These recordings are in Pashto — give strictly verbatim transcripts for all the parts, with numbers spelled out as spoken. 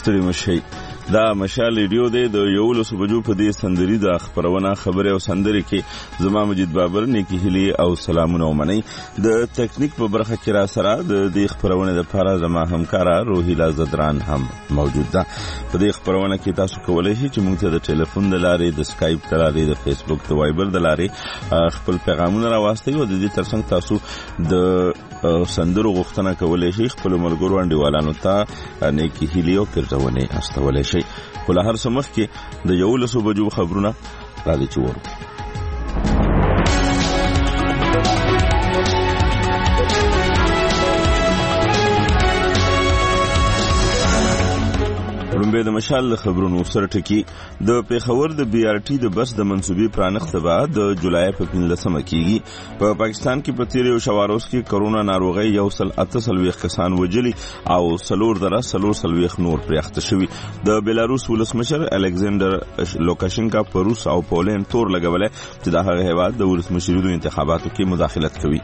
ستړي مشي. دا مشال ریډیو دی د یولسو بجو په دې سندري د خبرونه خبره او سندري کې زما مجید بابر نیکی هلی او سلامونه ومني. د ټیکنیک په برخه کې را سره د دې خبرونه د لپاره زما همکارا روهیلا زدران هم موجود ده. په دې خبرونه کې تاسو کولای شئ چې موږ ته د ټلیفون د لارې، د سکایپ د لارې، د فیسبوک، د وایبر د لارې خپل پیغامونه راوستئ او د دې ترڅنګ تاسو د سندرو غوښتنه کولای شئ خپل ملګرو انډیوالانو ته نیکی هلی او کړځونه استولای شئ. خو له هر څه مخکې د یولسو بجو خبرونه را دي چې ورو. لومبه د مشال خبرونو سره ټکی د پیښور د بي ار ټي د بس د منسوبي پرانخت بعد د جولای په پنځلسمه کېږي. په پاکستان کې په تیر یو شواروس کې کرونا ناروغي یو سل اته سلويخ کسان وجلي او سلور دره سلور سلويخ نور پرېخته شوي. د بیلاروس ولسمشر الکساندر لوکاشنکا په روس او پولند تور لګولې چې د هغه هیواد د ولسمشریدو انتخاباتو کې مداخلت کوي.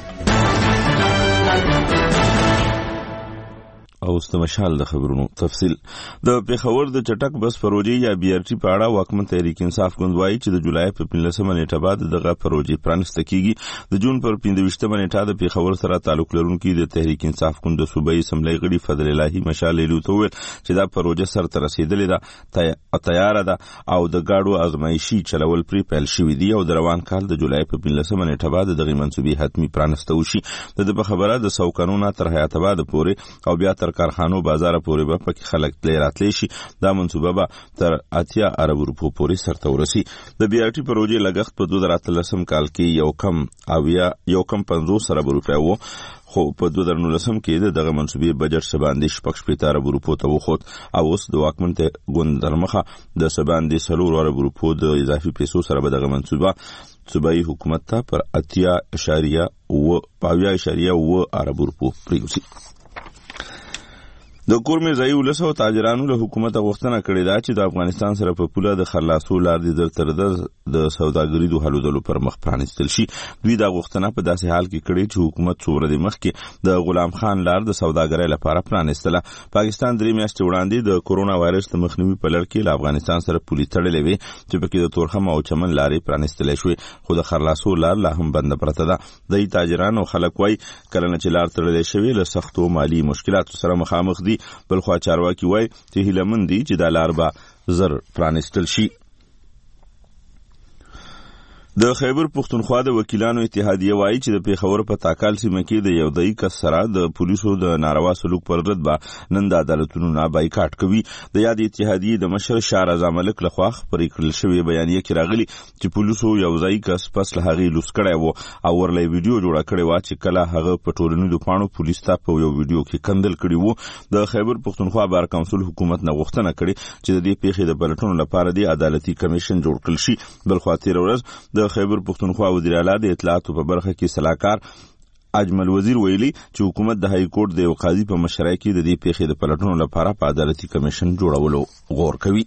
او استمشال د خبرونو تفصیل. د پیښور د چټک بس پروژې یا بي ار ټي په اړه واکمن تحریک انصاف ګوند وايي چې د جولای په پنځلسمه نیټه بعد دغه پروژې پرانسته کیږي. د جون پر پنځه نیټه د پیښور سره تعلق لرونکي د تحریک انصاف ګوند د صوبایي اسمبلی غړي فضل الهي مشال لیلو ته ویل چې دا پروژه سر ته رسیدلې ده، تیار ده او د گاډو ازمایشي چلول پری پیل شوی دی او د روان کال د جولای په پنځلسمه نیټه بعد دغه منسوبي حتمی پرانسته وشي. د په خبره د سو قانونا تر حیات آباد پورې او بیا تر کارخانو بازار پورې به پکې خلک تللی راتلی شي. دا منصوبه به تر اتیا ارب روپو پورې سرته ورسي. د بي ار ټي پروژې لګښت په دوه زره اتلسم کال کې یو کم اویا یو کم پنځوس ارب روپۍ و، خو په دوه زره نولسم کې دغه منصوبې بجټ څه باندې شپږ شپېته ارب روپو ته وخوت او اوس د واکمن ګوند تر مخه د څه باندې څلور ارب روپو د اضافي پیسو سره به دغه منصوبه صوبایي حکومت ته پر اتیا اشاریه و اویا اشاریه و ارب روپو پریوزي. د کورمې ځای ولس او تاجرانو له حکومت غوښتنه کړې ده چې د افغانستان سره په پوله د خلاصو لار دي تر د سوداګرۍ د حلودلو پر مخ پرانستل شي. دوی دا غوښتنه په داسې حال کې کړې چې حکومت څو ورځې مخکې د غلام خان لار د سوداګرۍ لپاره پرانستله. پاکستان درې میاشتې وړاندې د کورونا وایرس د مخنیوي په لړ کې له افغانستان سره پولې تړلې وې چې پکې د تورخم او چمن لارې پرانستلې شوې، خو د خلاصو لار لا هم بنده پرته ده. د تاجرانو خلک وایي کله چې لار تړلې شوې له سختو مالی مشکلاتو سره مخامخ دي. بلخوا چارواکي وایي چې هیله مند دي چې دا لار به زر پرانستل شي. د خیبر پښتونخوا د وکیلانو اتحادیه وایي چې د پیښور په تاکال سیمه کې د یو دای کس سره د پولیسو د ناروا سلوک پر رد به نن د عدالتونو نه بایکاټ کوي. د یاد اتحادیه د مشر شاه رضا ملک لخوا خبرې کړل شوې بیانیه کې راغلي چې پولیسو یو ځای کس پس له هغې لوس کړی و او ورلې ویډیو جوړه کړې وه چې کله هغه په ټولنیزو پاڼو پولیس ته په یو ویډیو کې کندل کړي وو. د خیبر پښتونخوا بار کونسل حکومت نه غوښتنه کړې چې د دې پیښې د پلټنو لپاره د عدالتي کمیشن جوړ کړل شي. بلخوا تېره ورځ د خیبر پښتونخوا وزیر اعلی د اطلاعاتو په برخه کې صلاحکار اجمل وزیر ویلي چې حکومت د های کورټ د یو قاضي په مشرۍ کې د دې پیښې د پلټنو لپاره په عدالتي کمیشن جوړولو غور کوي.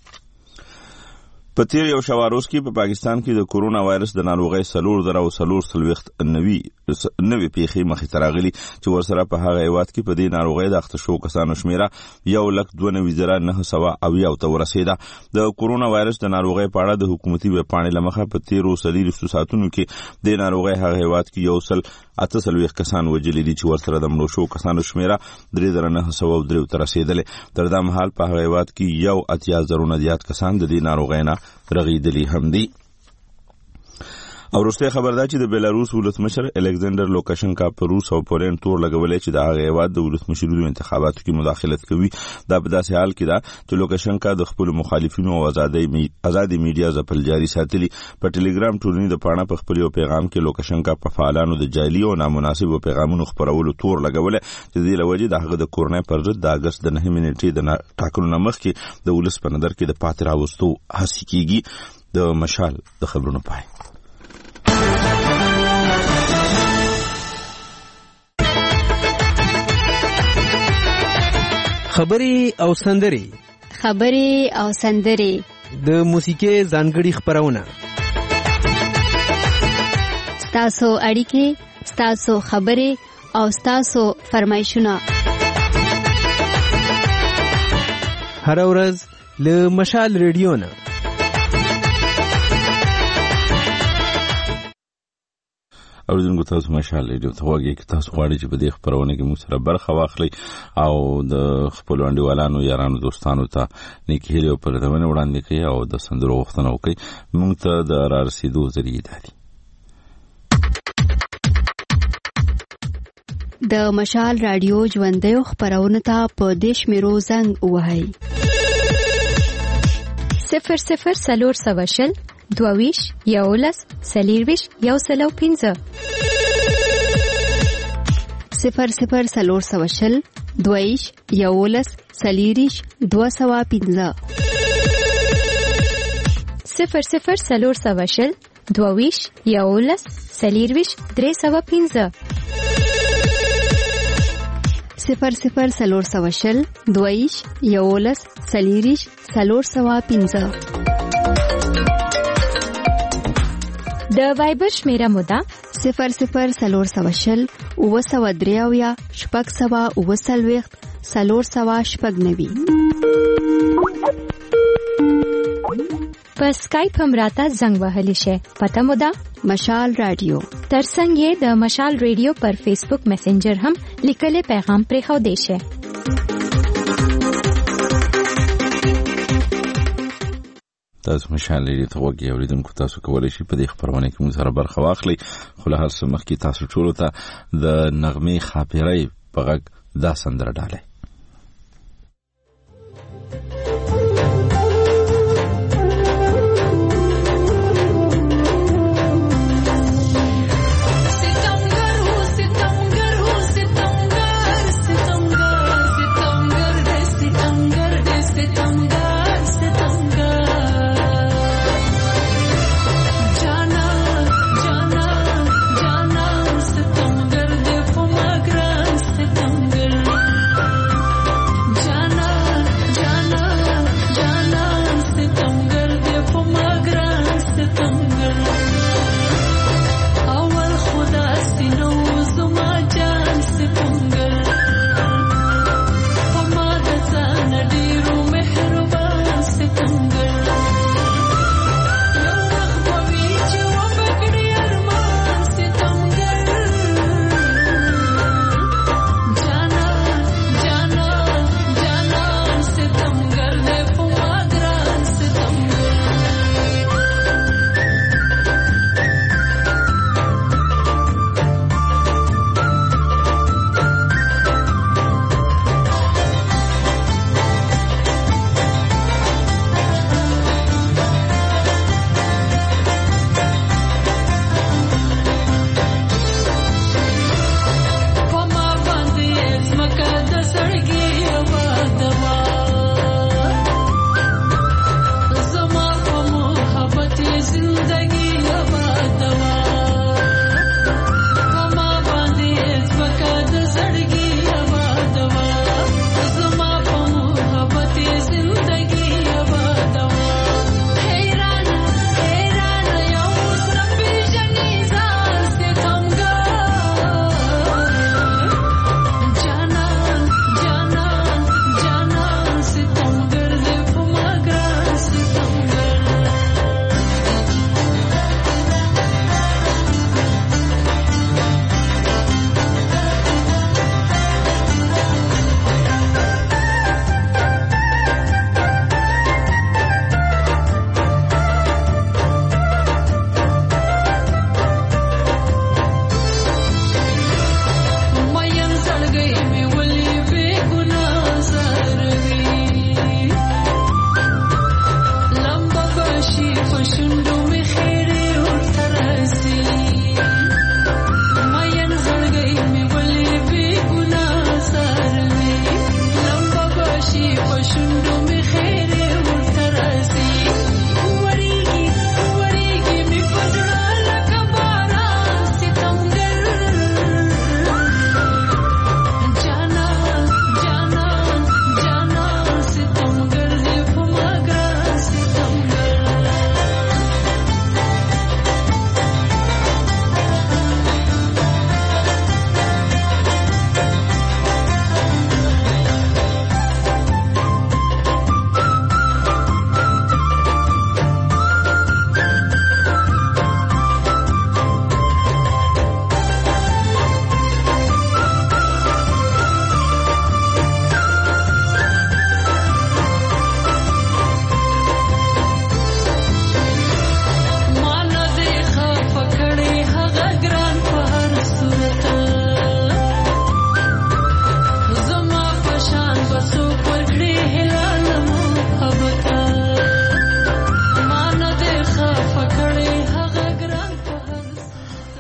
په تیر یو شواروس کې په پاکستان کې د کورونا وایرس د ناروغۍ سلور زره او سلور سلويخت نوي نوي پیښې مخې ته راغلي چې ورسره په هغه هیواد کې په دې ناروغۍ د اخته شوو کسانو شمیره یو لک دوه نوي زره نه سوه اویا ته ورسېده. د کورونا وایرس د ناروغۍ په اړه د حکومتي ویبپاڼې له مخه په تیرو څلېرویشتو ساعتونو کې د ناروغۍ هغه هیواد کې یو سل اته څلوېښت کسان وژلي دي چې ورسره د مړو شوو کسانو شمیره درې زره نه سوه درې ته رسېدلې. تر دا مهال په هغه هیواد کې یو اتیا زرونه زیات کسان د دې ناروغۍ نه رغیدلی هم دي. او وروسته خبر ده چې د بیلاروس ولسمشر الکساندر لوکاشنکا په روس او پولند تور لګولې چې د هغه هیواد د ولسمشریدو انتخاباتو کې مداخلت کوي. دا په داسې حال کې ده چې لوکاشنکا د خپل مخالفینو او ازادي ازادي میډیا ځپل جاري ساتلي. په ټلګرام ټولنې د پاڼه په خپل یو پیغام کې لوکاشنکا په فعالانو د جعلي او نامناسبو پیغامونو خپرولو تور لګولې چې د دې لوجې د هغه د کورنۍ پر ضد د اگست د نهمې نیټې د ټاکنو نه مخکې د ولس په نظر کې د پاتې راوستو هڅې کیږي. د مشال د خبرونو پای. خبري او سندري خبري او سندري د موسیقي ځانګړي خبرونه ستاسو اړیکې ستاسو خبري او ستاسو فرمایشونه هر ورځ له مشال ریډیو نه. اوریدونکو تاسو مشال ریډیو ته وګورئ چې تاسو غواړئ چې په دې خبرونه کې موږ سره برخه واخلئ او د خپل انډیوالانو یارانو دوستانو ته نیکی هیلې او پرېدونه وړاندې کړئ او د سندرو غوښتنه وکړئ. موږ ته د را رسیدو ذریعې ده دي. د مشال رادیو ژوندیو خبرونه ته په دیش میرو زنګ ووهئ. صفر صفر سلور سواشل دوویش یولس سلیرویش یو سلو پینزه صفر صفر سلور سواشل دوویش یولس سلیریش دو سوا پینزه صفر صفر سلور سواشل دوویش یولس سلیرویش درې سوا پینزه صفر صفر سلور سواشل دوویش یولس سلیریش سلور سوا پینزه. د وایبر شمیره مودا صفر صفر سلور سواشل اوه سوا دریاویا شپږ سوا اوه څلوېښت سلور سوا شپږ نوي. په سکایپ هم راته زنګ وهلی شي. پته مودا مشال رادیو. ترڅنګ یې د مشال رادیو پر فیسبوک میسنجر هم لیکلي پیغام پرې خو دی شي. تاسو مشال ریډیو ته وګورئ. اوریدونکو تاسو کولی شئ په دې خبرونه کې موږ سره برخه واخلئ. خو له هر څه مخکې تاسو ټولو ته د نغمې خاپیرۍ په غږ دا سندره ډالئ.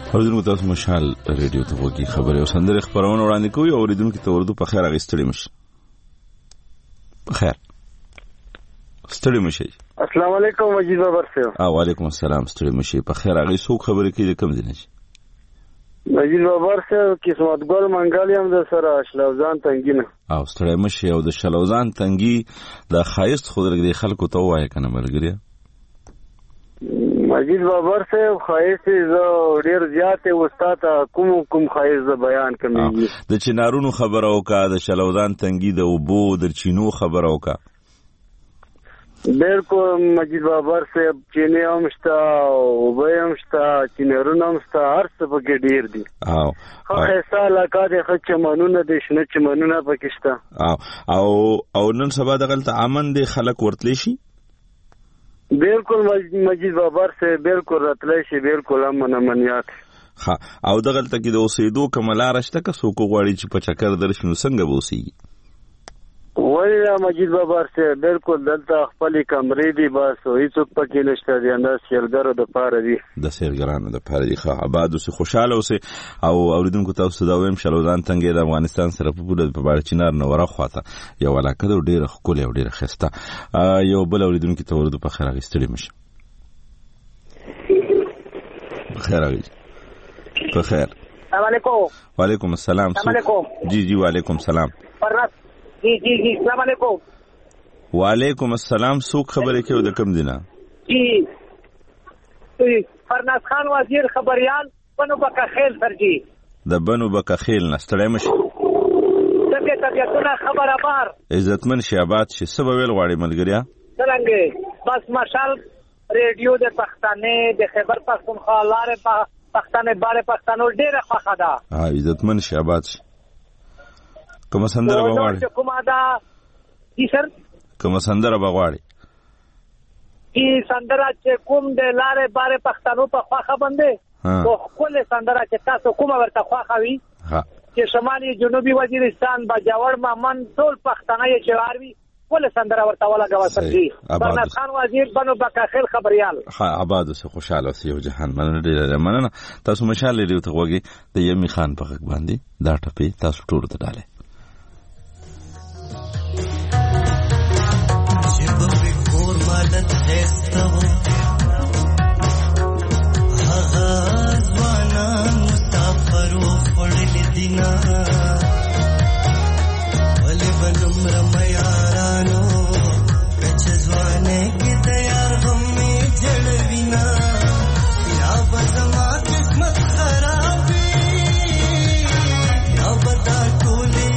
اوریدونکو تاسو مشال ریډیو ته وګورئ خبرې او سندرې خبرونه وړاندې کوي. اوریدونکو ته ورته په خیر اغستړي مش په خیر ستړي مشي. السلام علیکم مجید بابر صاحب. اه وعلیکم السلام. ستړي مشي په خیر. هغه څوک خبرې کوي کم دي نه مجید بابر صاحب قسمت ګل منګالی هم د سره شلوزان تنګینه او ستړي مشي او د شلوزان تنګي د خایست خود لري خلکو ته وایي کنه ملګری مجید بابر صاحب خایست زه ډیر زیات استاد کوم کوم خایست بیان کوي. د چنارونو خبر او کا د شلوزان تنګي د وبو د چینو خبر او کا بالکل مجید بابر صاحب چینه هم شته او به هم شته چینرونه هم شته هر څه پکې ډیر دي. او خاصه علاقه د خچ چمنونه د شنه چمنونه پکې شته او او او نن سبا دغلت امن دي خلک ورتلی شي. بالکل مجید بابر صاحب بالکل راتلی شي بالکل امن امنیات. ها او دغلت کې د اوسېدو کملار شته که څوک غواړي چې په چکر درشنو څنګه ووسیږي؟ وای مجید بابر صاحب بالکل دلته خپل کمرې دي بس هیڅوک پکې نشته دي نه سیلګرو د پاره دي د سیلګرانو د پاره دي. ښه آباد اوسې خوشاله اوسې او اوریدونکو تاسو دا وایم شلوزان تنګي د افغانستان سره په پوره په باندې چینار نو ورخواته یو علاقه د ډیره ښکلې او ډیره ښایسته یو بل اوریدونکو ته ورته په خیر اغستړي مشه په خیر اغي په خیر. السلام علیکم. وعلیکم السلام. السلام علیکم. جی جی وعلیکم السلام. فرناس جی جی جی السلام علیکم. وعلیکم السلام. څوک خبرې کوي د کم دینه؟ جی فرناس خان وزیر خبريال بنو بکخیل سر جی د بنو بکخیل نستړی مشه څنګه طبيعتونه خبره بار عزتمن شیابات شي سبا ویل غواړي ملګریا څنګه بس مشال ریډیو د پښتنې د خبر پښتونخوا لارې په پښتنې باندې پښتنو ډېره خوښه ده. ها عزتمن شیابات شي کوم سندره بغواړي کومه ده جی سر کوم سندره بغواړي کی سندره چې کوم د لارې باندې پښتنو په خوښه باندې او خپل سندره چې تاسو کومه ورته خوښه وي ها چې شمالي جنوبي وزیرستان باجوړ مامن ټول پښتانه یې چواروي ول سندره ورته ولا غوا سرجي فرناس خان وزیر بنو بکخیل خبريال. ها آباد اوسه خوشاله اوسه یو جهان مننه ډیره مننه. تاسو مشال لري ته وګي د یمی خان په غږ باندې دا ټپي تاسو ټول ته ډاله شب په کور مدد هستو هغه ځوانا مسافرو خړل دینا ولې بنم رميارانو کچ ځوانه کې تیار هم جړوینا یا بزما قسمت خرابې یا بدا ټوله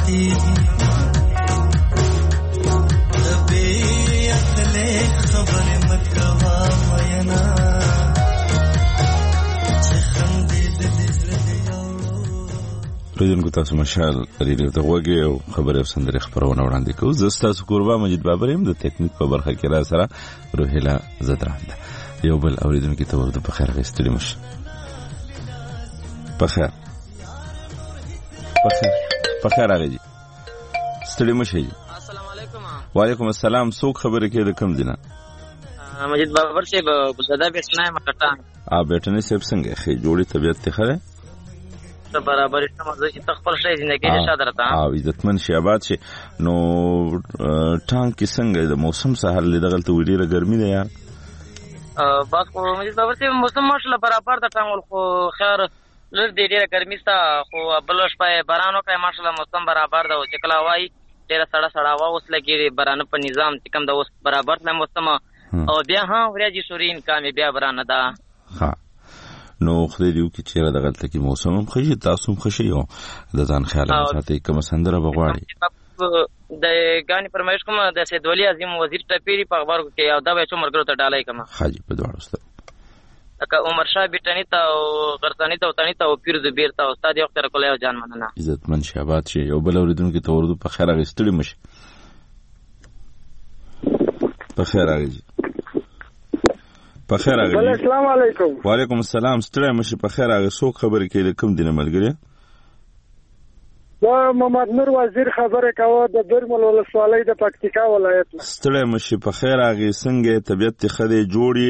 ماتیږي د بې عقلې خبرې مه کوه مینا چې خندېدلې زړه دې اوړو. پریدونکو تاسو مشال ریډیو ته غوږی او خبرې او سندرې خپرونه وړاندې کوو. زه ستاسو کوربه مجید بابر یم، د تکنیک په برخه کې را سره روهیله زدران ده. یو بل اوریدونکي ته ورته په خیر غوښتلی مشه په خیر په خیر په خیر هغه جي ستړي مشه جي. السلام علیکم. وعلیکم السلام. څوک خبرې کوي د کوم ځای نه؟ مجید بابر صاحب ګلزاده بیسنا مکټان. ا بیٹنه صاحب څنګه خې جوړی طبيعت ته خره ته برابر استمزه چې تخپل شي ژوندۍ کې شاده راته او عزتمن شي آباد شي. نو ټانک کې څنګه د موسم سهار لیدغلته ویډیره ګرمي ده یار. بس خو مجید بابر صاحب موسم ماشاءالله برابر ده ټانګول خو خیر لږ دې ډیره ګرمي ستا خو بل شپه بارانو کوي ماشاءالله موسم برابر ده او چې کله وای ډیره سړه سړه وا اوس لګي باران په نظام چې کوم د اوس برابر نه موسم او بیا ها ورځي شورین کامې بیا برانه ده. ها نو خدای دې وکړي چې را دغلته کې موسم هم خشي تاسو هم خشي او د ځان خیال ساتي کوم سندره بغواړي د غاني فرمایش کوم د سید ولی عظیم وزیر ټپيري په خبرو کې یو دا به څومره ګرو ته ډالای کما حاجی په دواړو ست اکه عمر شاه بیٹنی ته او غرتانی ته او تانی ته او پیر زبیر ته استاد یو تر کولای جان مننه. عزت من شهبات شي یو بل اوریدونکو ته ورته په خیر غستړي مشه په خیر راغی په خیر راغی. السلام علیکم. وعلیکم السلام. ستړي مشه په خیر راغی. څوک خبرې کوي د کوم دینه ملګری؟ دا محمد نور وزیر خبره کوي د برمل ولسوالۍ د پکتیکا ولایت. ستړي مشه په خیر راغی. څنګه طبيعت خدای جوړي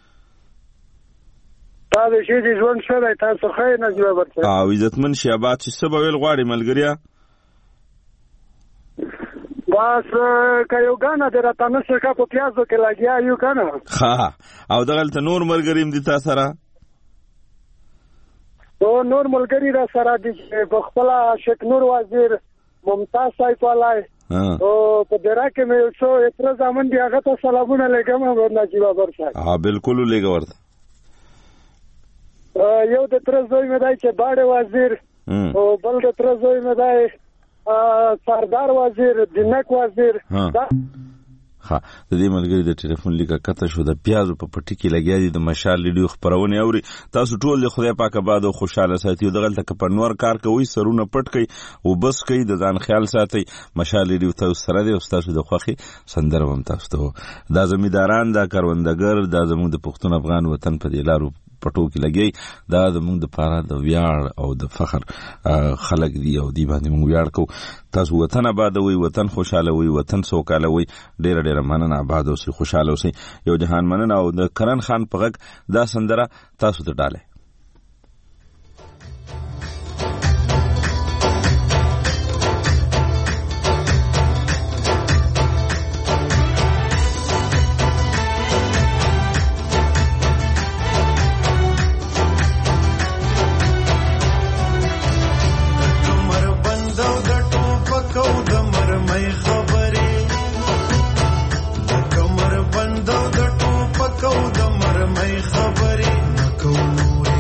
دا د شي د ژوند سره تاسو خیر نه جوړ ورته او عزتمن شي آباد چې سبا ویل غواړي ملګریا بس کایو غانا درته نو څه کا په پیازو کې لګیا یو کنه ها او دغلت نور ملګریم دي تاسو سره او نور ملګری را سره دي په خپل شیخ نور وزیر ممتاز صاحب ولای او په درا کې مې څو اعتراض امن دی هغه ته سلامونه لګم ورناجی بابر صاحب. ها بالکل لګا ورته یو د تر زوی مې دای چې باډه وزیر او بل د تر زوی مې دای سردار وزیر دینک وزیر. ها د دې ملګری د ټلیفون لیکه کته شو د پیازو په پټی کې لګیا دي د مشال لیډیو خبرونه اوري. تاسو ټول له خدای پاک آباد او خوشاله ساتي دغلته ک په نور کار کوي سرونه پټ کوي او بس کوي د ځان خیال ساتي. مشال لیډیو تاسو سره دی او تاسو د خوخي سندره هم تاسو ته دا زمیداران دا کاروندګر دا زموږ د پښتون افغان وطن په دی لارو پټو کې لګي دا زموږ د پاره د ویاړ او د فخر خلق دی او دی باندې موږ ویاړ کو. تاسو وطن آباد وي وطن خوشاله وي وطن سوکاله وي ډېر ډېر مننه آباد اوسئ خوشاله اوسئ. یو جهان مننه او د کرن خان په غږ دا سندره تاسو ته ډاله. خبرې نکوم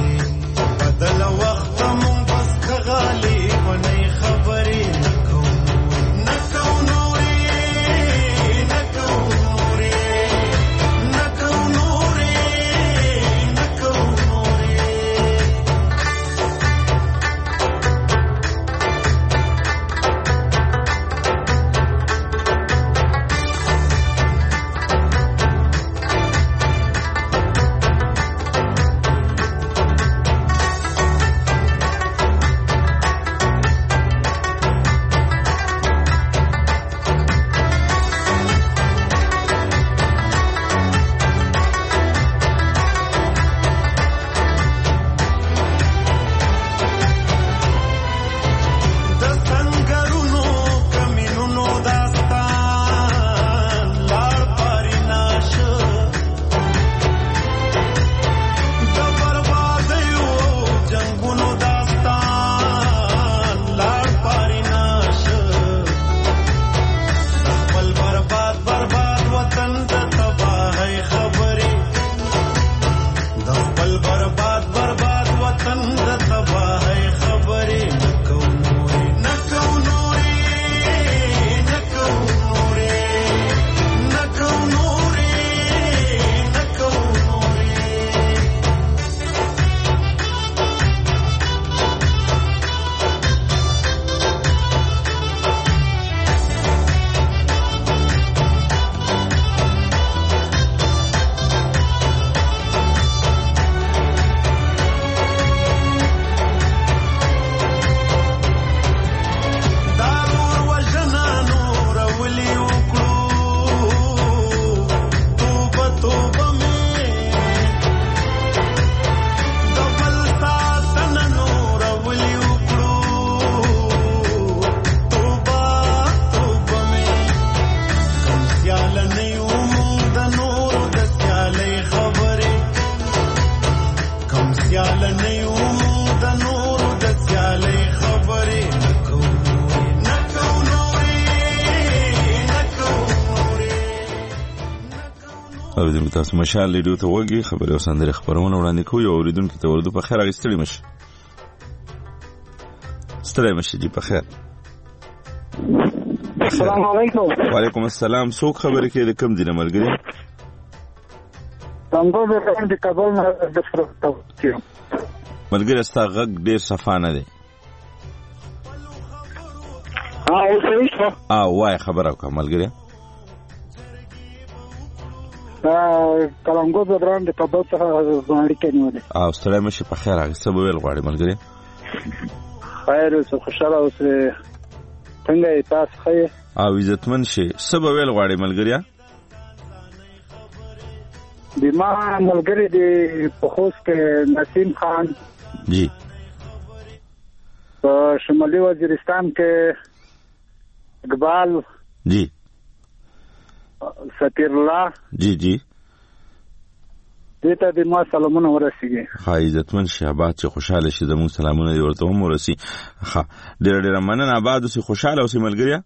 اوریدونکو تاسو مشال ریډیو ته وګورئ، خبري او سندري خبرونه وړاندې کوي. اوریدونکو ته ورته په خیر راغستړي مشه. ستړي مشه دي په خیر. السلام علیکم. وعلیکم السلام. څوک خبرې کوي د کوم دینه ملګری؟ څنګه به کوم د کابل نه د فرښتو ملګری ستا غږ ډیر صفا نه دی. ها اوسې شو. اه وای خبره وکړه ملګری. کلنګو بدران د کابل څخه باندې کېنو دي. اه ستړي مشه په خیر راغسته به ویل غواړي ملګری. خیر اوسه خوشاله اوسه. څنګه تاسو ښه او عزتمن شي سبا ویل غواړي ملګریا؟ د ما ملګری دی په خوست کې نسیم خان جی، په شمالي وزیرستان کې اقبال جی، سفیر الله جی جی دیتا د ما سلامونه ورسیږي. ها عزتمن شي آباد چې خوشاله شي زموږ سلامونه دی ورته هم ورسي. ها ډېر ډېر مننه آباد اوسې خوشاله اوسې ملګریا.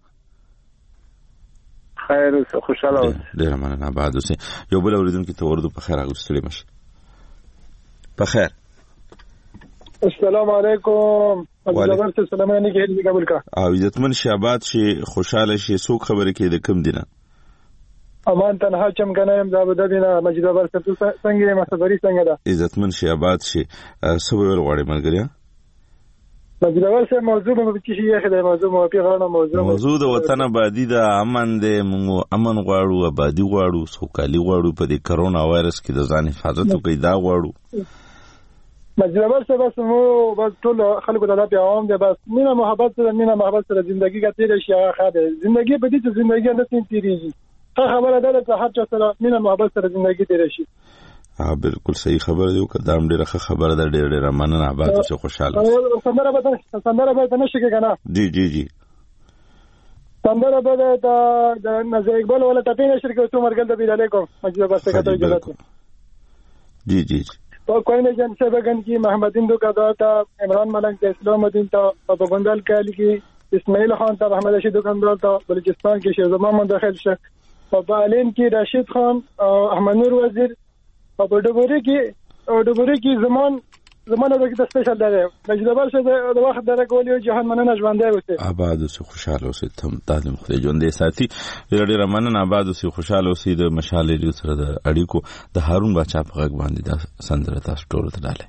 خیر اوسه خوشاله اوسه. ډېر مننه آباد اوسې. یو بل اوریدونکي ته ورته په خیر راغستړي مشه. په خیر. السلام علیکم. وعلیکم السلام علیکم. قبول کا او عزتمن شي آباد شي خوشاله شي. څوک خبرې کوي د کوم دینه؟ امان تنها چم کنایم دا بدبینا مجید بابر ستو څنګه مسافری څنګه ده؟ عزتمن شي آباد شي. سبا ور غواړي ملګریا؟ مجید بابر سره موضوع به کې شي یخه موضوع مو په غاړه موضوع موضوع د وطن آبادی د امن د موږ امن غواړو، آبادی غواړو، سوکالي غواړو، په دې کرونا وایرس کې د ځان حفاظت وکړي دا غواړو. مجید بابر سره بس مو بس ټول خلکو ته د عوام دی بس مینا محبت سره مینا محبت سره ژوندۍ کې تیر شي هغه ده. ژوندۍ په دې چې ژوندۍ نه تیریږي. خبره ده چې هر چا سره مینا محبت سره ژوندۍ تیر شي. ها بالکل صحیح خبره دی. کدام ډیره خبره ده. ډیر ډیر مننه آباد اوسه خوشاله. سندره به سندره به نشي کنه. جی جی جی سندره به د نزه اقبال ولا تپې نشر کې څو مرګل د بیل علیکم مجید بس ته اجازه. جی جی تو کوئی نه جن سے بگن کی محمد ہندو کا داتا عمران ملک کے اسلام الدین تا بندال کالی کی اسماعیل خان تا احمد رشید دکاندار تا بلوچستان کے شیخ زمان منتخب شیخ وبعلین کی راشد خان احمد نور وزیر او ډبوري کی او ډبوري کی زمان زمانه د سپیشل ده. مجید بابر شه د وخت درکول یو جهان مننه ژوندۍ اوسه. آباد اوسه خوشاله اوسه. تم تعلیم خو ژوندۍ ساتي. ډېر ډېر مننه آباد اوسه خوشاله اوسه. د مشال ریډیو سره د اړیکو د هارون بچا په غږ باندې د سندره تاسو ټول ته ډاله.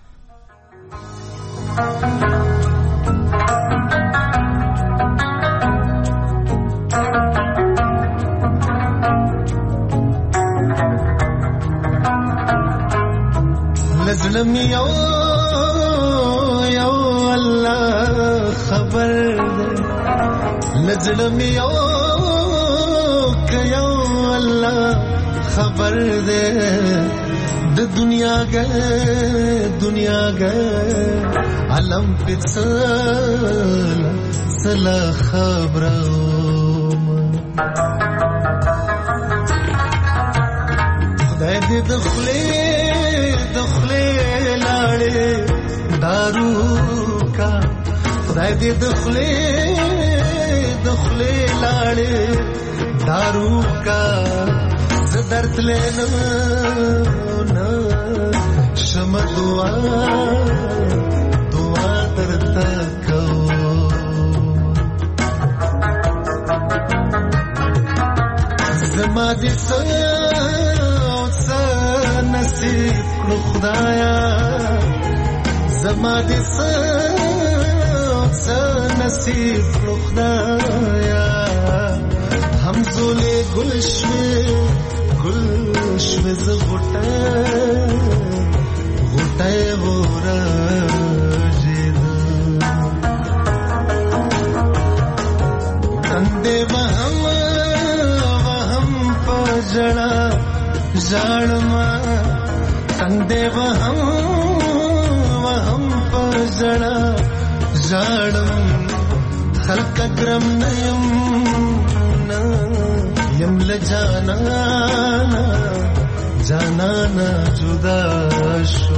لزلم یو یو الله خبر ده. لزلم یو یو الله خبر ده. د دنیا ګه دنیا ګه علم پڅل سلا خبرو خدای دې دخلې دخلې لاړې دارو کا. خدای دې دخلې دخلې لاړې دارو کا. ز درد لینا نا شم دعا دعا درتا کو. زما دې سره نصیب کړو خدایا. زما دې څه نصیب کړو خدایا. همزولې ګل شوې ګل شوې ز غټه غټه ورځې کندې وهم وهم پجړه ژړما کندې وهم وهم پجړه ژړم خلق کرم نیم یم لجانا جانا نا جدا شو.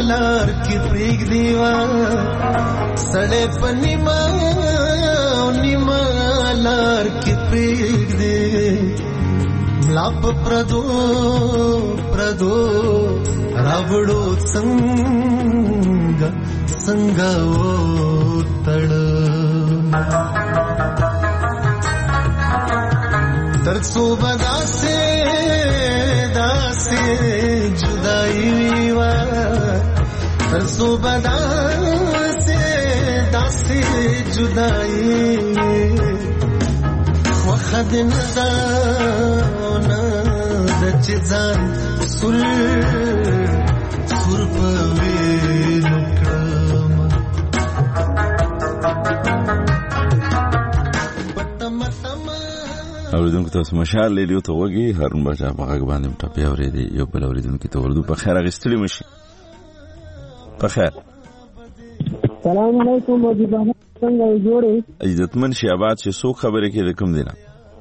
لار کې پریګ دیوا سړې پنیما نیما لار کې پریګ دی لاپ پردو پردو راوړو څنګه څنګه و تړ در صوبه داسې داسې جدائی وا در صوبه داسې داسې جدائی وخت ندا نه د چځان سر سر په وینو کړم اوریدونکو تاسو مشال لیدو ته وګي هرن بچا په هغه باندې ټپي اورېدي یو بل اوریدونکو ته ورته په خیر غستړي مشي په خیر سلام علیکم موجودانه څنګه جوړې عزتمن شي آباد شي سو خبره کې کوم دینه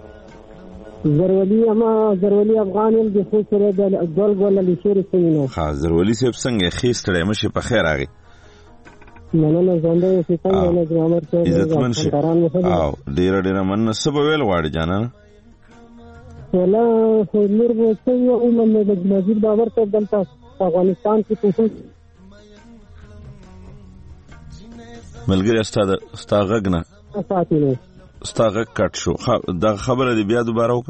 زرولی اما زرولی افغان یم د خو سره د ګول ګول لشوري سینو ها زرولی سیب څنګه خېستړې مشي په خیر راغی مننه زنده یې څنګه نه ګرامر ته عزتمن شي او ډیر ډیر مننه سبا ویل واړ جانا ولا نور به څه یو من د نجیب باور ته دلته افغانستان کې څه ملګری استاد استاغغنا ساتینه استاغ کټ شو دا خبره دی بیا دوباره وکړه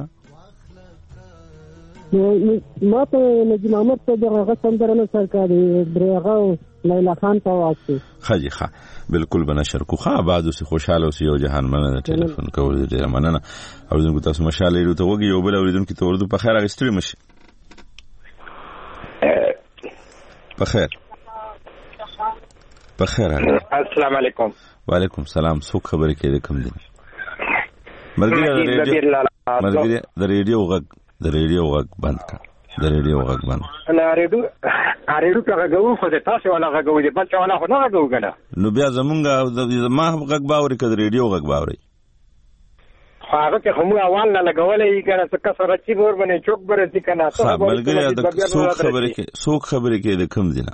ما ته نجیب محمد ته دغه سندرنه سرکاري درغه لیلا خان په واسطه خاجي ښه بالکل بنشر کو ښه بعد اوس خوشاله اوس یو جهان مننه ټلیفون کول دې مننه اوریدونکو تاسو مشاله لري ته وګي یو بل اوریدونکو ته ورته په خیر غستړي مشي په خیر په خیر السلام علیکم وعلیکم السلام څوک خبرې کوي کوم دي مرګ د ریډیو غږ د ریډیو غږ بند کړه د ریډیو غږ بند انا ریډیو ریډیو ته غږو خو تاسو ولا غږو دي بل څه ولا خو نه غږو کنه نو بیا زمونږه ما غږ باوري کړ ریډیو غږ باوري هغه ته هم اول نه لګولې کنه څه کسر چې ور باندې چوک برسي کنه تاسو بلګری د څوک خبرې کې څوک خبرې کې د کم دي نه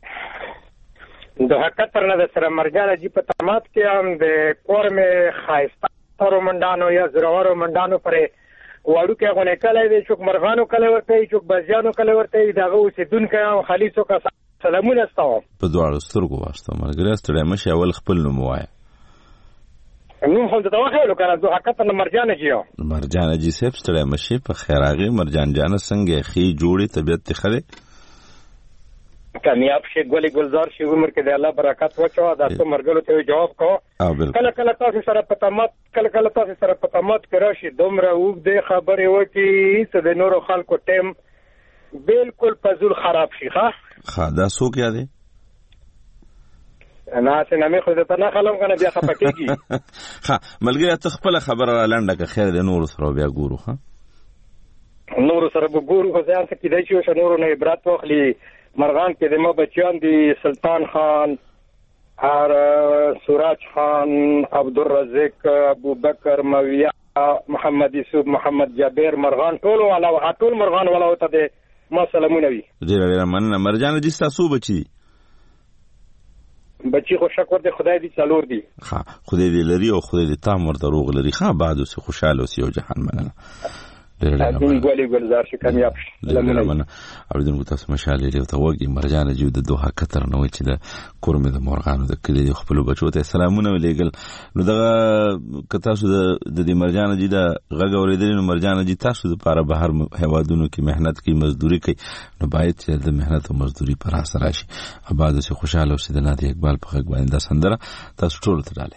د حقیقت پر نه سره مرجانه جی په تمات کې هم د کور مې خایسته تر منډانو یا زراورو منډانو پرې واړو کې غونې کله دې چوک مرغانو کله ورته چوک بزیانو کله ورته دغه اوسیدونکو خلیصو کا سلامونه ستاسو په دواړو سترګو واسطه مرګره ستړی مشه اول خپل نوم وایي نو خو دا واخلو کنه د حقیقت پر مرجانه جی مرجانه جی سپ ستړی مشه په خیراغي مرجان جان څنګه خي جوړي طبيعت خله کامیاب شي ګولې ګلزار شي عمر کې د الله برکت وچو دا څو مرګلو ته جواب کو کله کله تاسو سره پتامات کله کله تاسو سره پتامات کرا شي دومره وګ دې خبرې وکي چې د نورو خلکو ټیم بالکل پزول خراب شي ښه ښه دا څوک یادې انا څنګه مې خو ته نه خلم کنه بیا خپکیږي ښه ملګری ته خپل خبره لنډه که خیر د نورو سره بیا ګورو ښه نورو سره ګورو خو ځان څه کیدای شي چې نورو نه عبرت واخلي مرغان کې د ما بچیان دي سلطان خان اور سوراج خان عبدالرزاق ابوبکر مویا محمد یوسف محمد جابر مرغان ټول والا ټول مرغان والا وته د ما سلامونه وي ډیر ډیر مننه مرجان دي تاسو بچي بچي خو شکر دې خدای دې څلور دي ها خدای دې لري او خدای دې تام ورته روغ لري ها بعد اوس خوشاله اوس یو جهان مننه دین ګولې ګلزار شي کامیاب شي لمنه اوریدونکو تاسو مشاله لري ته وګي مرجان جو د دوه کتر نو چې د کورمه د مورغانو د کلی خپل بچو ته سلامونه ولېګل نو دغه کتاسو د د مرجان جی د غږ اوریدل نو مرجان جی تاسو د پاره بهر هوادونو کې مهنت کې مزدوري کوي نو باید چې د مهنت او مزدوري پر اثر راشي اباد سه خوشاله اوسې د نادي اقبال په غږ باندې سندره تاسو ټول ته ډاله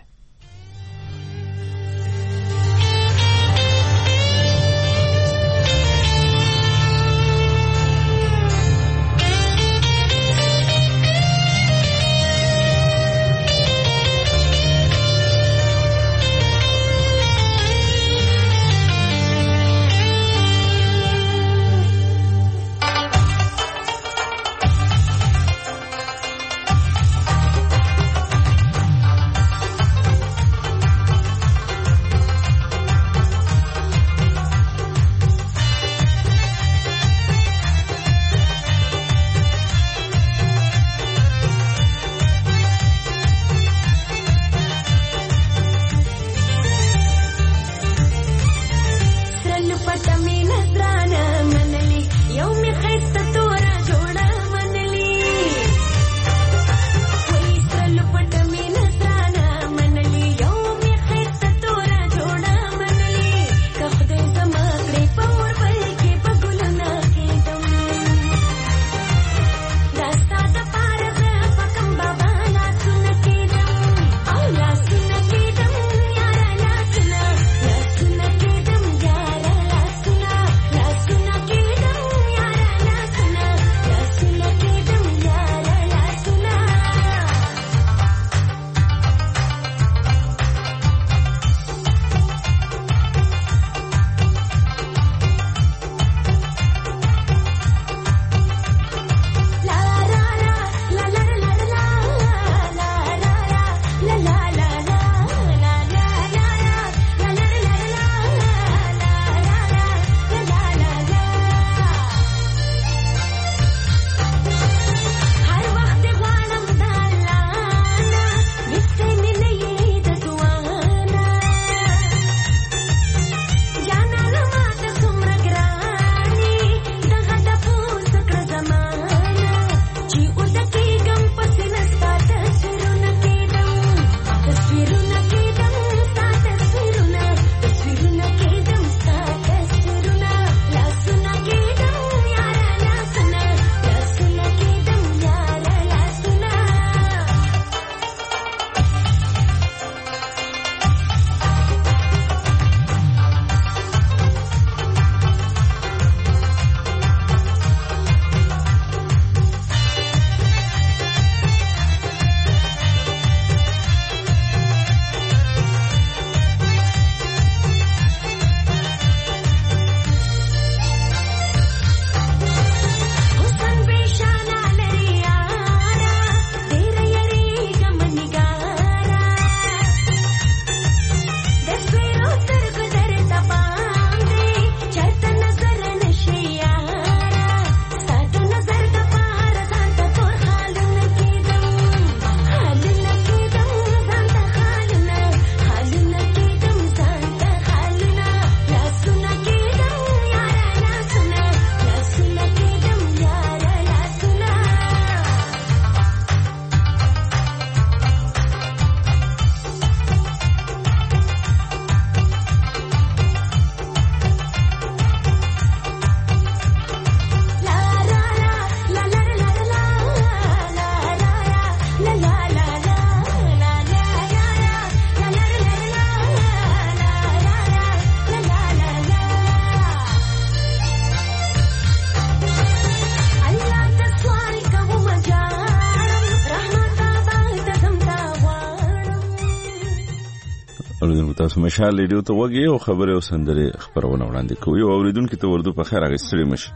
تاسو مشال ریډیو ته وګورئ او خبرې او سندرې خبرونه وړاندې کوي او اوریدونکو ته ورته په خیر هغه ستړي مشي.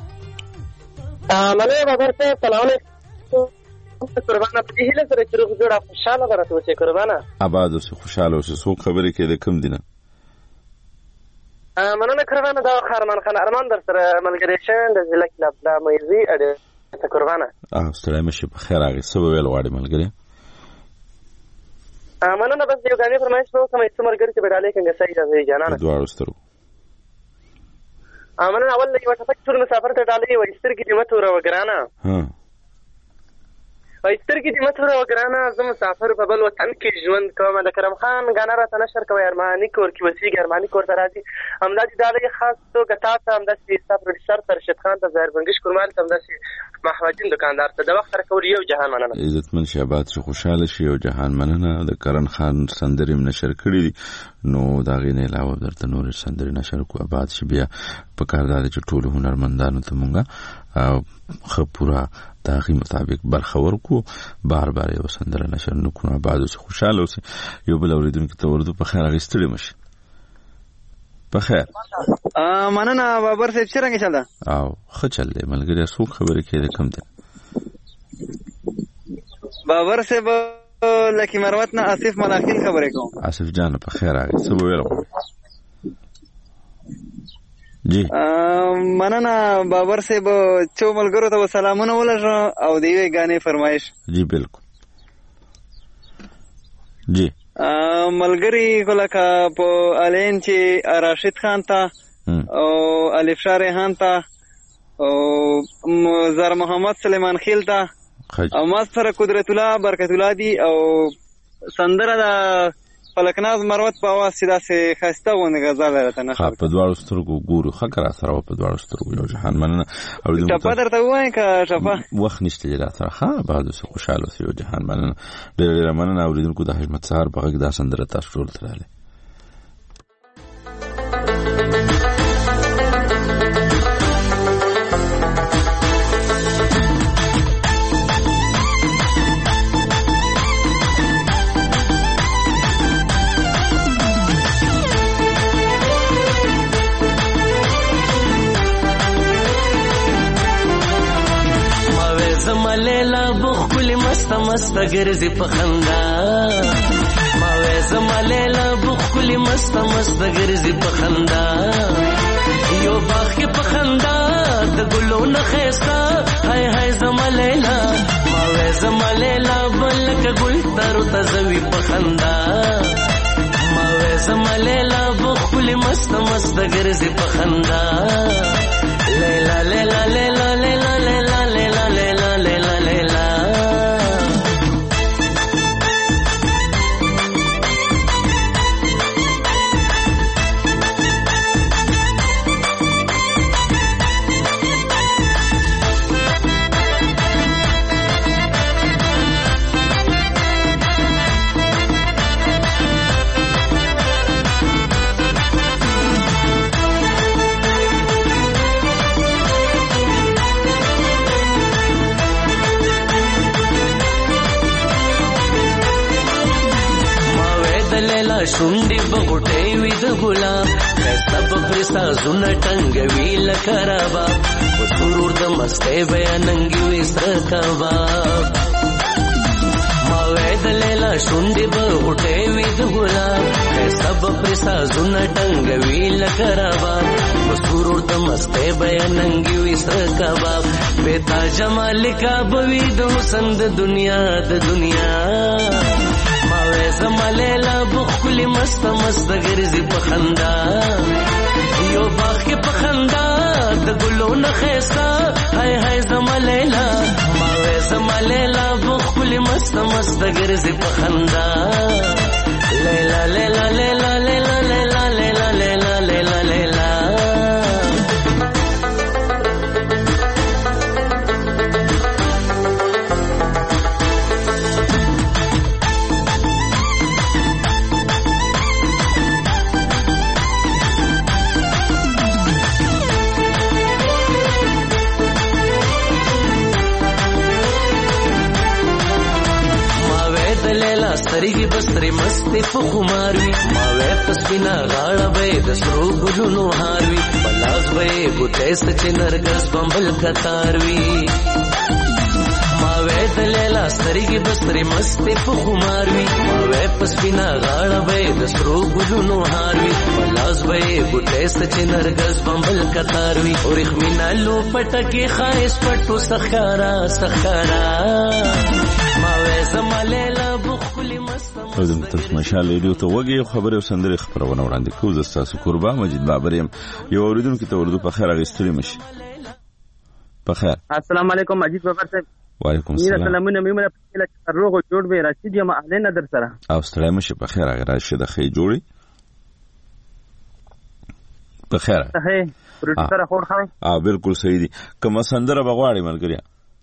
مننه بابر صاحب، سلام علیکم. قربانه په دې هیله سره چې روغ جوړه خوشاله درته وچې قربانه. آباد اوسې، خوشاله اوسې. څوک خبرې کوي د کوم دینه؟ مننه قربانه، دا خرمان خان ارمان در سره ملګری شین د ضلع کې عبدالله مېزي اډه ته قربانه. اه ستړي مشي په خیر هغه څه ویل غواړي ملګری؟ مننه، بس یو غانې فرمایش به وکړم چې ملګری ته بدالې څنګه صحیح راځي جانانه. دواړو سترګو. مننه، اول یو ټپک ټول مسافر ته ډالې وای سترګې دې متوره وګرانه. ها وای سترګې دې متوره وګرانه، زه مسافر په بل وطن کې ژوند کوم. د کرم خان غانا راته نشر کوي ارماني کور کې وسیږي، ارماني کور ته راځي. همداسې ډالې خاص توګه تا ته، همداسې ستا پروډیوسر ته رشید خان ته، ظاهر بنګش کورمال ته، همداسې محمدین دکاندار ته د وخت سره کول یو جهان مننه. عزتمن شي، آباد شي، خوشاله شي. یو جهان مننه. د کرن خان سندرې نشر کړي دي، نو دا غي نه علاوه درته نور سندرې نشر کو. آباد شي. بیا په کار دا چې ټول هنرمندانو ته مونږه خو پورا داغي مطابق برخه ورکو. بار بار یو سندره نشر نکو. آباد شي، خوشاله اوسه. یو بل اوریدونکو ته ورته په خیر غستړي مشي. په خیر. مننه بابر صاحب، څنګه چل ده؟ او ښه چل دی ملګری. څوک خبرې کوي کوم دی؟ بابر صاحب لکه مروت نه آصف ملاخین خبرې کوم. آصف جان په خیر راغی. څه ویل غواړي؟ جی مننه بابر صاحب، چو ملګرو ته سلامونه ولرم او د یوې غانې فرمایش. جی بالکل. جی ملګری کولکه په الین چې راشد خان ته او الف شارحان ته او زر محمد سلیمان خیل ته او ما سره قدرت الله برکت الله دي او سندره د فلکناز مروت په आवाज سیدا سه خسته غونډه غزل راته نه. ها په دواړو سترګو ګورو. خکر سره په دواړو سترګو یو جهان مننه. او د په درته وای کا شفا وخت نشته جلا سره. ها بعد سه خوشاله سه یو جهان مننه. ډېر ډېر مننه. اوریدونکو د حشمت سهار په غږ دا سندره تاسو ټول تراله. لیلا بخل مست مست گرزی پخندا، ما ویزم لیلا بخل مست مست گرزی پخندا. یو باغ کی پخندا د ګلو نخستا، هاي هاي زم لیلا. ما ویزم لیلا بلک ګل تر تزوی پخندا، ما ویزم لیلا بخل مست مست گرزی پخندا. لیلا لیلا لیلا لیلا لیلا لیلا لیلا لیلا لیلا. شونډې بغټې وي د ګلاب، ښایسته به پرې سازونه ټنګوي لکه رباب، په سرور د مستۍ بیا ننګې وي سره کباب. ما وی د لیلا شونډې بغټې وي د ګلاب، ښایسته به پرې سازونه ټنګوي لکه رباب، په سرور د مستۍ بیا ننګې وي سره کباب. بې تا جمال کا به وي د حسن د دنیا د دنیا. زما لیلا بخلی مست مست گرزی پخندا، یو باغ کی پخندا د ګلو نخستا، هاي هاي زما لیلا. ما وې زما لیلا بخلی مست مست گرزی پخندا. لیلا لیلا لیلا لیلا لیلا لیلا لیلا لیلا لیلا. لیلا سترګې بسترې مستې په خمار وي ما وې پسپینا غاړه به د سرو ګلونو هار وي بلاس به ګوتې سچ نرګس بمبل کتار وي ما وې د لیلا سترګې بسترې مستې په خمار وي ما وې پسپینا غاړه به د سرو ګلونو هار وي بلاس به ګوتې سچ نرګس بمبل کتار وي اورخ مینا لو پټکه خایس پټو سخارا سخارا ما وې زماله بخلی مست زم تاسو مشال ریډیو ته وګي خبره سندره خبرونه وړاندې کوم د تاسو قربا مجید بابر يم یو اوریدونکو ته ورته په خیر اغستلی مشي په خیر السلام علیکم مجید بابر صاحب وعلیکم السلام سلامونه میمنه په روغ جوړ به راشد یم اهلنه در سره او ستړی مشي په خیر اگر راشد خې جوړي په خیر هه ورته سره خور خای اه بالکل صحیح دي کوم سندره بغواړي ملګری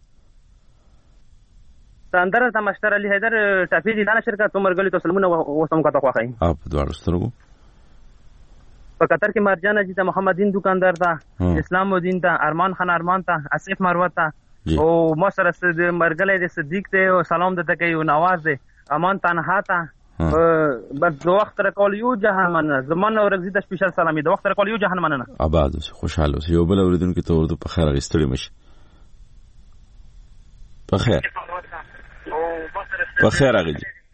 سندره تمشتر علي حیدر ټافي دي دانه شرکت عمر غلي تسلمونه وسم کا تخوا خای اپ دوړ سترګو په قطر کې مرجان اجي ته محمد دین دکاندار ته اسلام الدین ته ارمان خان ارمان ته اسف مروت ته او مصر د مرګلې د صدیق ته او سلام ده کوي او نواز ده امان تنها ته بس د وخت رکول یو جهان من زمان او رغزي د سپیشل سلامي د وخت رکول یو جهان مننه آباد خوشاله اوسې یو بل اوریدونکو ته ورته په خیر غستړي مشي په خیر په خیر راغلی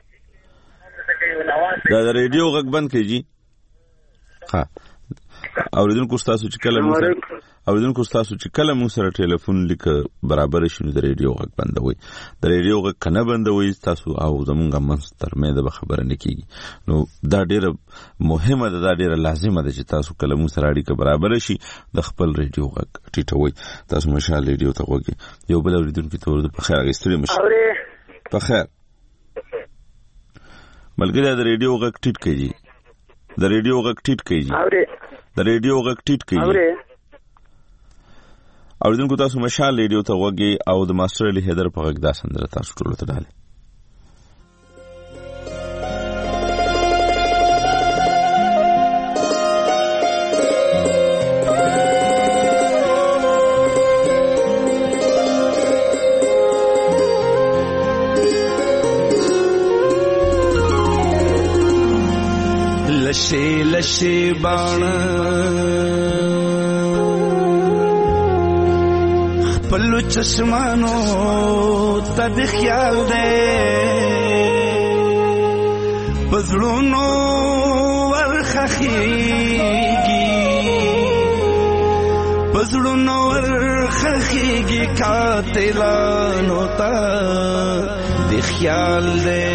دا د ریډیو غږ بند کړئ ها اوریدونکو تاسو چې کله موږ اوریدونکو تاسو چې کله موږ سره ټلیفون لیک برابر شي نو د ریډیو غږ بندوي د ریډیو غږ کنه بندوي تاسو او زمونږ منستر مې د خبره نکېږي نو دا ډیره مهمه ده دا ډیره لازمه ده چې تاسو کله موږ سره اړیکه برابر شي د خپل ریډیو غږ ټیټوي تاسو مشال ریډیو ته وګورئ یو بل اوریدونکو ته ورته په خیر غستړي مشه په خیر ملګری د ریډیو غږ ټیټ کړئ د ریډیو غږ ټیټ کړئ د ریډیو غږ ټیټ کړئ اوریدونکو تاسو مشال ریډیو ته وګورئ او د ماستر علي حیدر په غږ دا سندره تاسو ټول ته ډالئ لشے لشے بان پلو چشمانو تد خیال دے پزړونو ورخخیږي پزړونو ورخخیږي قاتلانو ته د خیال دے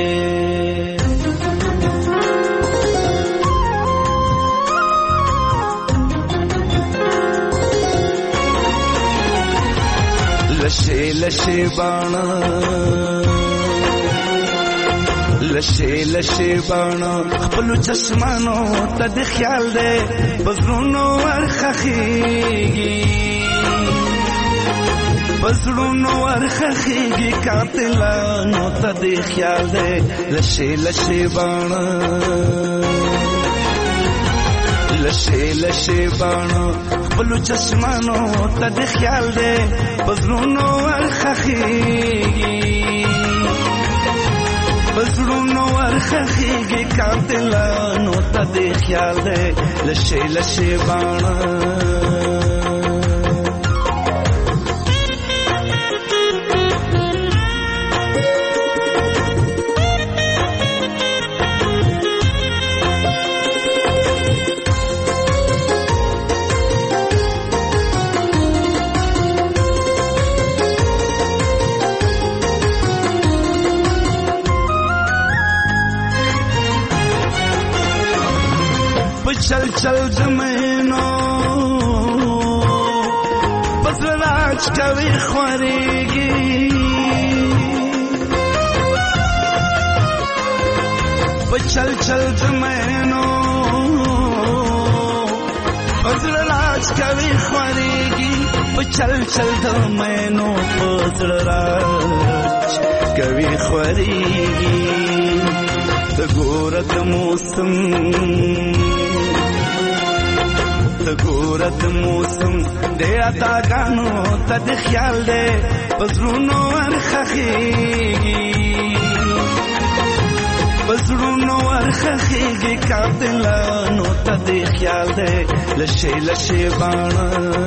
لشے لشے بانا لشے لشے بانا خپلو چشمانو تد خیال دے بزرونو ورخخیږي بزرونو ورخخیږي قاتلانو تد خیال دے لشے لشے بانا لشے لشے بانا خپلو چشمانو تد خیال دے بزرونو ورخخیږي بزرونو ورخخیږي قاتلانو تد خیال دے لشے لشے بانا چل چل زمینو بس راج کوي خوريږي چل چل زمینو بس راج کوي خوريږي چل چل زمینو بس راج کوي خوريږي د ګورت موسم تګورت موسم دې اتا غانو تد خیال دې پزرونو ورخخیږي پزړونو ورخخېږي قاتلانو ته دې خیال دی لشې لشې باڼه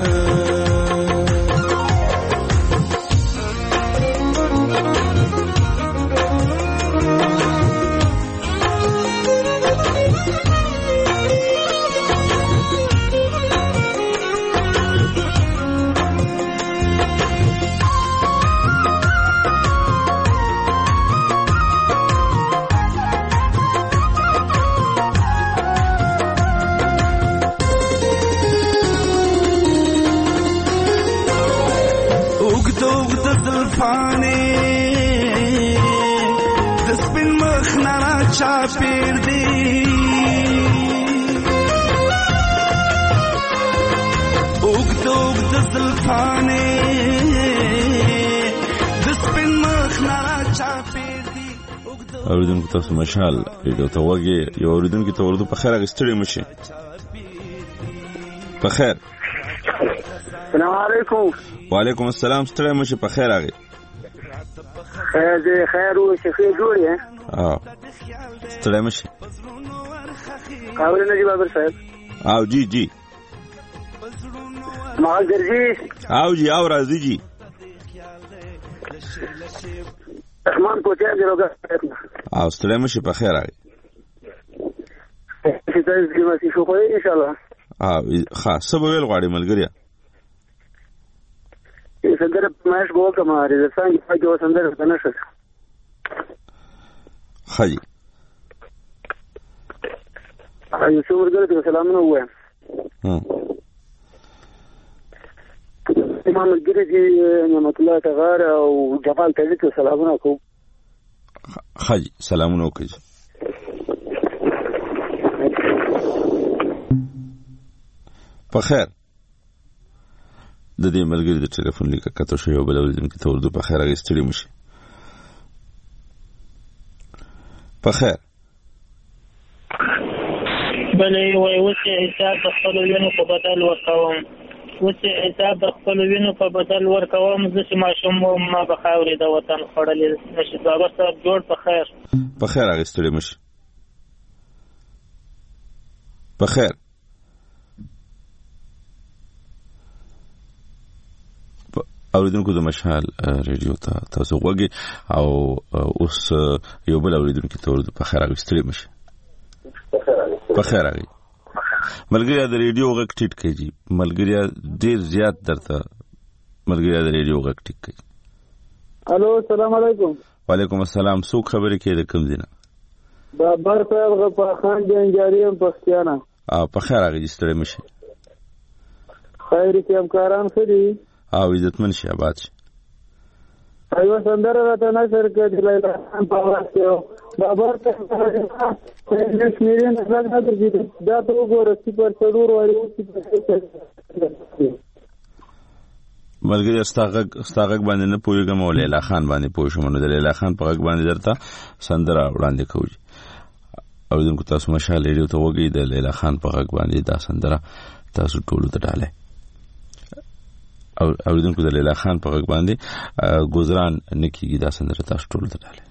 چاپیر دی اوگد اوگد زلفانے دسپن مخ نارا چاپیر دی اوریدونکو تاسو مشال ریډیو ته وګورئ یو اوریدونکو ته ورته په خیر غستړي مشي په خیر السلام علیکم وعلیکم السلام ستړي مشي په خیر راغی خیر دې خیر او شفیع جوړی ها ستړی مشي کاوله نجیب بابر صاحب او جی جی ما ګرځي او جی او راځي جی رحمان کوټه دی روګه او ستړی مشي په خیر راغی چې تاسو دې ماشي شو خو ان شاء الله او ښه سبا ویل غواړي ملګریا سندره ماش ګو کما رضان کې یو سندره کنه شو خاجي ايو څو ورګره سلامونه وایم ها امام الګریجی نعمت الله تغار او جمال تلک سلامونه کو خاجي سلامونه کوي په خیر د دې ملګری د ټلیفون لیکه کته شو یو بل ولدم کې تور د په خیر هغه ستړي مشي په خیر بلې وای وڅ حساب خپل وینو په بدل ورکوم وڅ حساب خپل وینو په بدل ورکوم زه ما شوم ما بخاورې د وطن خړلې نشي بابا صاحب جوړ په خیر په خیر هغه ستړي مشي په خیر اوریدونکو د مشال ریډیو ته تاسو وګورئ او اوس یو بل اوریدونکو ته ورته په خیر غوښتل مشي په خیر غي ملګری د ریډیو غږ ټیټ کړي ملګری ډیر زیات درته ملګری د ریډیو غږ ټیټ کړي الو السلام علیکم وعلیکم السلام څو خبرې کې د کوم دینه بابر صاحب غفار خان جنجاریم پښتیانا ا په خیر غي ستړي مشي خیر کې همکاران خري او عزتمن شي آباد شي ایو سندره راته نشر کې د لیلا خان په واسطه بابا ته نش میرین راځه نه درځي دا ته وګوره چې پر څلور وایي چې ملګری استاغ استاغ باندې نه پويګم او لیلا خان باندې پوه شوم نو د لیلا خان په غږ باندې درته سندره وړاندې کوي او دغه تاسو مشال ریډیو ته وګورئ د لیلا خان په غږ باندې دا سندره تاسو ټول ته ډاله او اوریدونکو د لیلا خان په غږ باندې گزاران نکیږي دا سندره تاسو ټول ته ډاله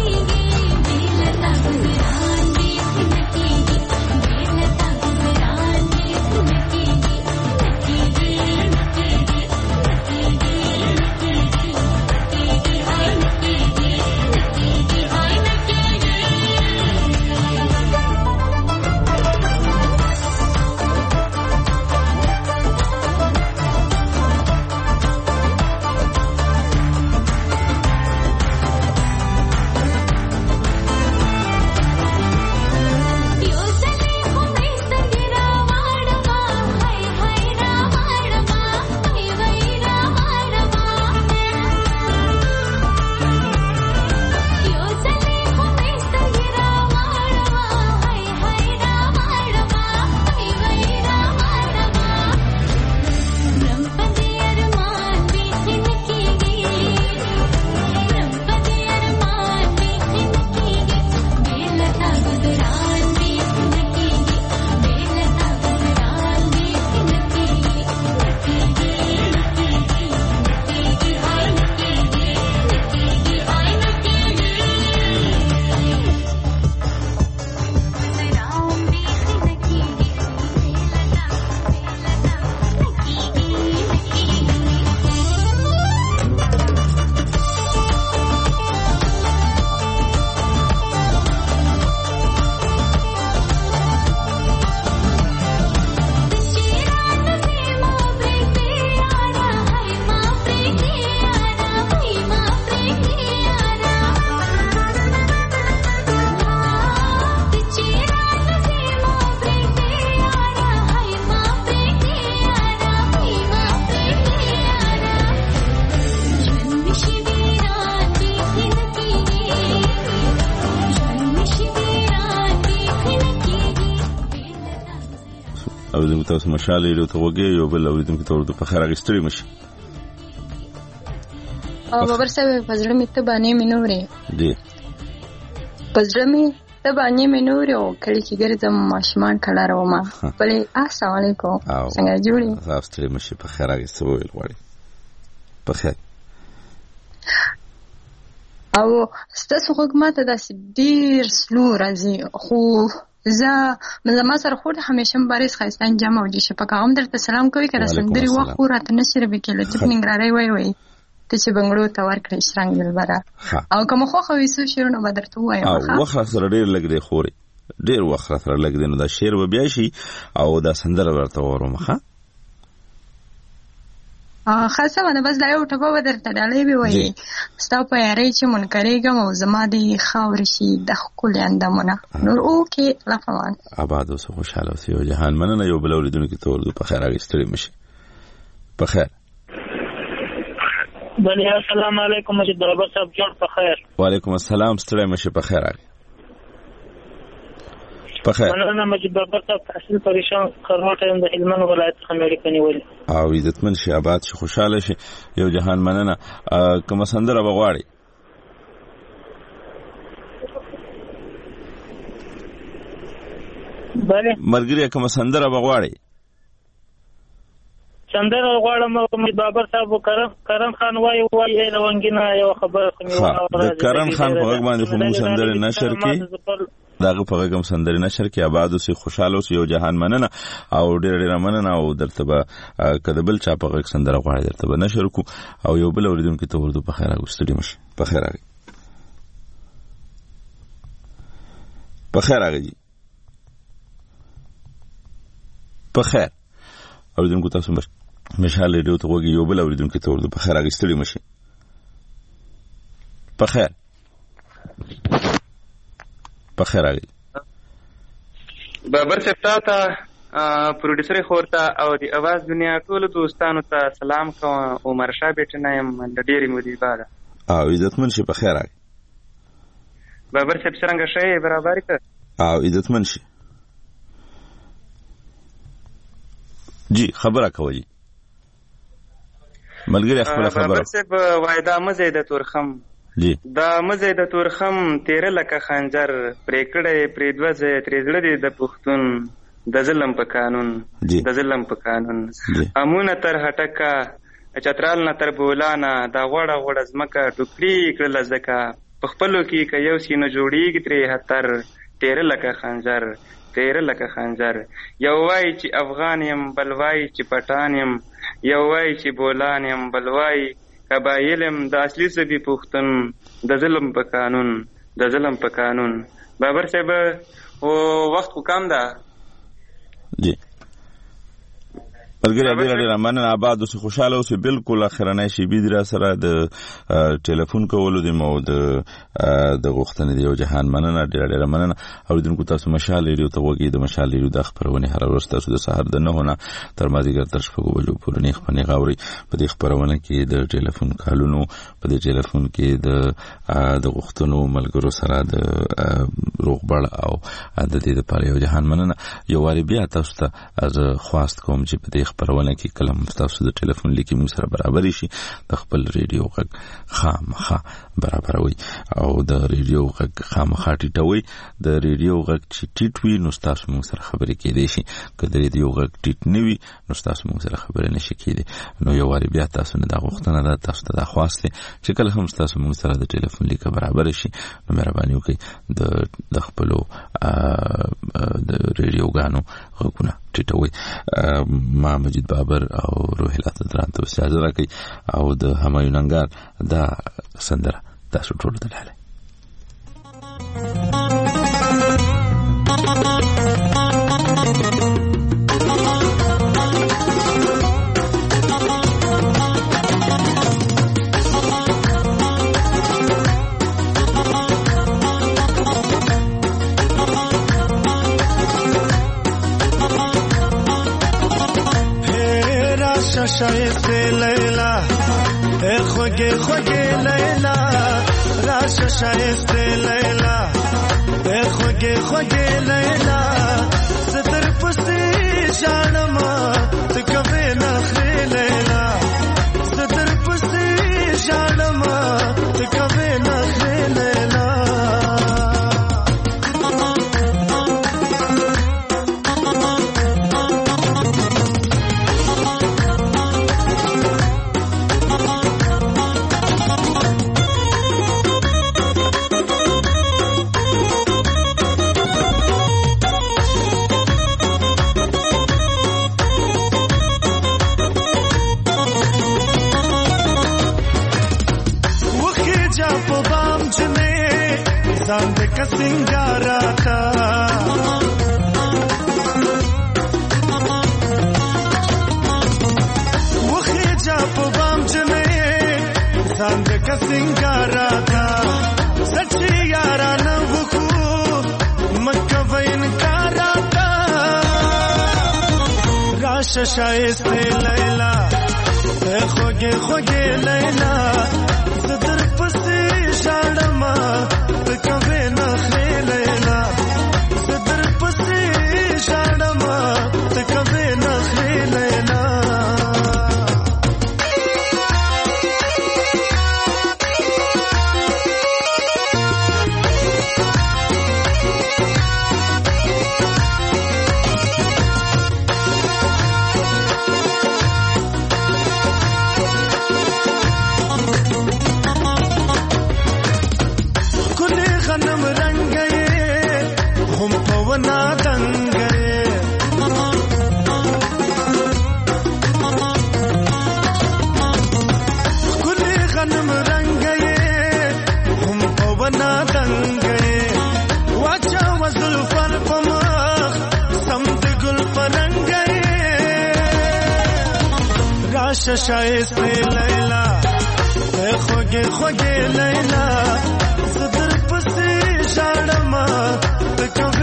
Bye. اوریدونکو تاسو مشال ریډیو ته وګورئ یو بل اوریدونکو ته ورته په خیر اغستړي مشي او بابر صاحب پزړه می ته باندې مینورې دی پزړه می ته باندې مینورې او کله چې ګرځم ماشمان کړه راوما بلې السلام علیکم څنګه جوړی تاسو ته مشي په خیر اغستو ویل غواړي په خیر او ستاسو حکومت داسې ډیر سلو راځي خو زه زما سره خو همیشه مبارز خاصان جمع وږي شپه کوم درته سلام کوي کړه سندري وخت راته نشره وکړه چې ننګرهاري وای وای ته چې بنگړو ته ورکړې شرنګ دلبره او کوم خو خو ویسو شیرونه بدرته وایم او وخت سره ډیر لګ دی خوري ډیر وخت سره لګ دی نو دا شیر و بیا شي او دا سندره ورته ورومه ښه خاصه باندې بس دا یو ټکو بدرته ډالې به وای ستا په یاري چې منکرېګم او زما دی خاور شي د خپل اندامونه نور اوکې لفظان آباد اوسه خوشاله اوسه یو جهان مننه یو بل اوریدونکو ته ورته په خیر اغستړي مشي په خیر بله السلام علیکم مجید بابر صاحب جوړ په خیر وعلیکم السلام ستړی مشه په خیر اغه په خیر مننه مجید بابر صاحب تحصیل پریشان خروټ هم د هلمند ولایت څخه امریکا نیولې او عزتمن شي آباد شي خوشاله شي یو جهان مننه کوم سندره بغواړي بله مرګري کوم سندره بغواړي سندره غواړم مجید بابر صاحب کرم کرم خان وای وای روانګینا یو خبره خو نیو د کرم خان په وګ باندې کوم سندره نشر کی داغه په وګم سندره نشر کی آباد اوسې خوشاله اوسې یو جهان مننه او ډېر ډېر مننه او درته به کدبل چا په وګ سندره غواړي درته به نشر کو او یو بل اوریدونکو ته ورته په خیر اغوستړي مشه په خیر اغه په خیر اغه جی په خیر اوریدونکو تاسو مشه مشال ریډیو ته وګورئ یو بل اوریدونکو ته ورته په خیر اغستړي مشه په خیر په خیر اغه بابر صاحب ته پروډوسر خورته او د اواز دنیا ټول دوستانو ته سلام کوم عمر شاه بیٹنه يم د ډېری مودې بعد او عزتمن شي په خیر اغه بابر صاحب څنګه شي برابر کړ او عزتمن شي جی خبره کوي ملګری خپل خبره بابر صاحب وایدا مزه د تورخم جی دا مزه د تورخم تیر لکه خنجر پریکړې پریدوزه تریزړه د پښتون د ظلم په قانون د ظلم په قانون امونه تر هټکا چترال نه تر بولانا دا غوړه غوړه زمکه ټوکړي کړل زکه په خپلو کې ک یو سینه جوړیږي ترې هتر تیر لکه خنجر تیر لکه خنجر یو وای چې افغان يم بل وای چې پټان يم یو وای چې بولان يم بل وای قبایلم د اصلي سبي پښتون د ظلم په قانون د ظلم په قانون بابر صاحب او وخت کو کم ده جی ورګره ډیر ډیر مننه آباد اوسې خوشاله اوسې بالکل اخرنه شي بي در سره د ټلیفون کولو د مو د د غوښتنې دی جهان مننه ډیر ډیر مننه اوریدونکو تاسو مشال ریډیو ته وګورئ د مشال ریډیو د خبرونه هر ورځ تاسو د سحر د نه هونه تر مازیګر تر شپږ بجو پورې نه خپنه غاوري په دې خبرونه کې د ټلیفون کالونو په دې ټلیفون کې د د غوښتنو ملګرو سره د روغبړ او د دې لپاره یو جهان مننه یو واری بیا تاسو ته از خواست کوم چې په دې خبرونه کې کلم تاسو د ټلیفون لیکي موږ سره برابر شي د خپل ریډیو غږ خامخا برابروي او د ریډیو غږ خامخا ټیټوي د ریډیو غږ چې ټیټ وي نو تاسو موږ سره خبرې کېدې شي که د ریډیو غږ ټیټ نه وي نو تاسو موږ سره خبرې نشي کېدې نو یو واری بیا تاسو نه دا غوښتنه ده تاسو ته دا خواسته چې کله هم تاسو موږ سره د ټلیفون لیکه برابر شي نو مهرباني وکړئ د د خپل د ریډیو غانو غږونه ټیټوي ما مجید بابر او روحیلات دران ته اجازه راکړي او د همایون انګار دا سندره تاسو ټول ته لاله شایسته لیلا اے خوگے خوگے لیلا راش شایسته لیلا اے خوگے خوگے لیلا ستر پسی شان का सिंगारा था वो खींचा पबाम जने सांद का सिंगारा था सच्ची यारा न वो मक्का वैन कारा था राश शाइस्ते लैला खोगे खोगे लैला सदर पसी शाड़मा कवे नखले लैला सदर पसी शाड़मा कवे नखले लैला ना दंग गए खुले गनम रंग गए हम पवना दंग गए वाचा वजुल फर पमख समत गुल परंग गए राश शाइस्ते लैला खोगे खोगे लैला सदर पसी शाड़मा